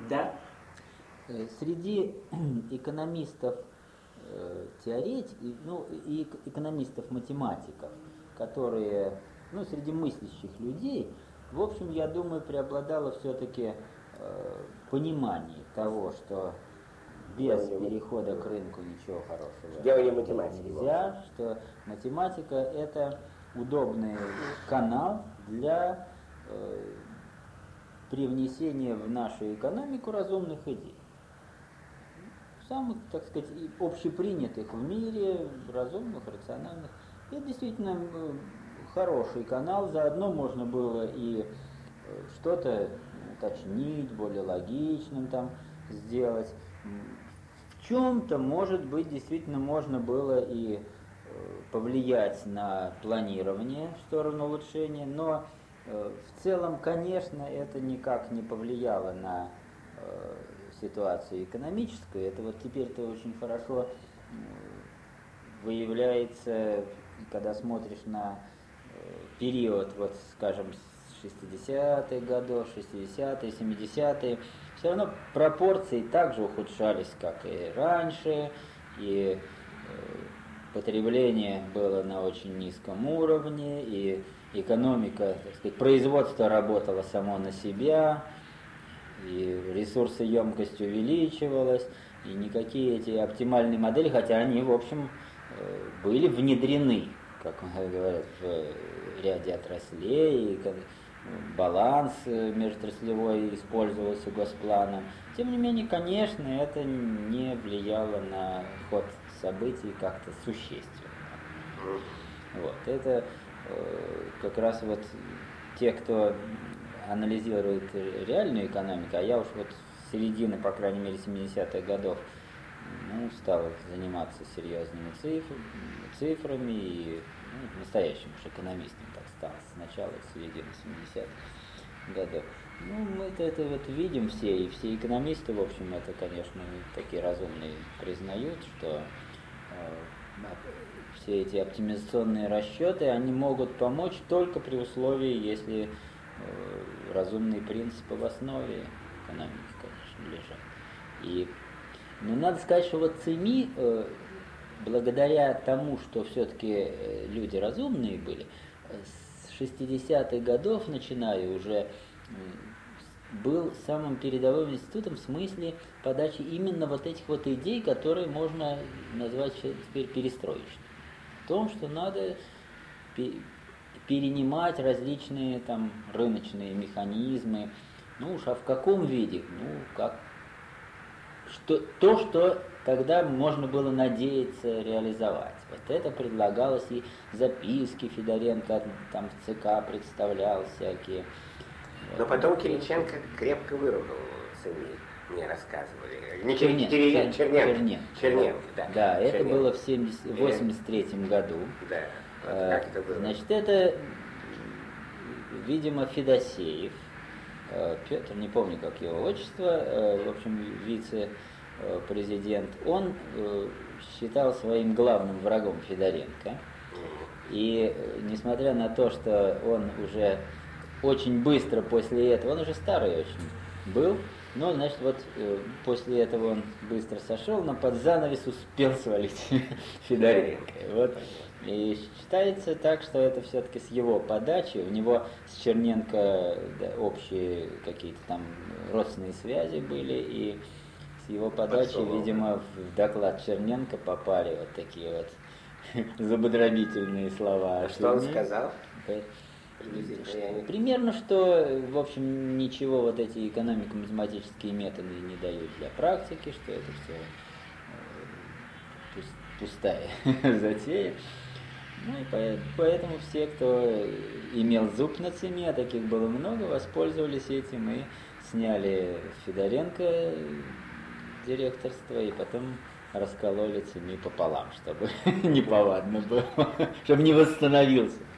Да? Среди экономистов ну и экономистов-математиков, которые, ну, среди мыслящих людей, в общем, я думаю, преобладало все-таки понимание того, что без перехода к рынку ничего хорошего Делание математики нельзя, что математика это удобный канал для привнесения в нашу экономику разумных идей. Самых, так сказать, общепринятых в мире, разумных, рациональных. Это действительно хороший канал, заодно можно было и что-то уточнить, более логичным там сделать. В чем-то, может быть, действительно можно было и повлиять на планирование в сторону улучшения, но в целом, конечно, это никак не повлияло на ситуацию экономическую. Это вот теперь-то очень хорошо выявляется, когда смотришь на период, вот скажем, с 60-х годов, 60-е, 70-е, все равно пропорции также ухудшались, как и раньше, и потребление было на очень низком уровне, и экономика, так сказать, производство работало само на себя, и ресурсоемкость увеличивалась, и никакие эти оптимальные модели, хотя они, в общем, были внедрены, как говорят, в ряде отраслей, и баланс межотраслевой использовался госпланом. Тем не менее, конечно, это не влияло на ход событий как-то существенно. Вот. Это как раз вот те, кто анализирует реальную экономику, а я уж вот с середины, по крайней мере, 70-х годов стал заниматься серьезными цифрами и настоящим уж экономистом так стал с начала, с середины 70-х годов. Мы это вот видим все, и все экономисты, в общем, это, конечно, такие разумные признают, что все эти оптимизационные расчеты, они могут помочь только при условии, если разумные принципы в основе экономики, конечно, лежат. Но надо сказать, что вот ЦИМИ, благодаря тому, что все-таки люди разумные были, с 60-х годов, начиная уже, был самым передовым институтом в смысле подачи именно вот этих вот идей, которые можно назвать теперь перестроечными. В том, что надо перенимать различные там рыночные механизмы, а в каком виде? Что тогда можно было надеяться реализовать. Вот это предлагалось, и записки Федоренко там в ЦК представлял всякие. Но потом Кириченко крепко выругал ЦИМИ, мне рассказывали. Не Черненко, да. Да, это было в 83-м году. Да. Как это было? Значит, это, видимо, Федосеев, Петр, не помню, как его отчество, в общем, вице-президент, он считал своим главным врагом Федоренко. И несмотря на то, что он уже очень быстро после этого, он уже старый очень был, но, значит, вот после этого он быстро сошел, но под занавес успел свалить Федоренко. Вот. И считается так, что это все-таки с его подачи, у него с Черненко общие какие-то там родственные связи были, и с его подачи, видимо, в доклад Черненко попали вот такие вот забодробительные слова. Что он сказал? Примерно, что, в общем, ничего вот эти экономико-математические методы не дают для практики, что это все пустая затея. И поэтому все, кто имел зуб на ЦИМИ, а таких было много, воспользовались этим и сняли Федоренко директорство, и потом раскололи ЦИМИ пополам, чтобы неповадно было, чтобы не восстановился.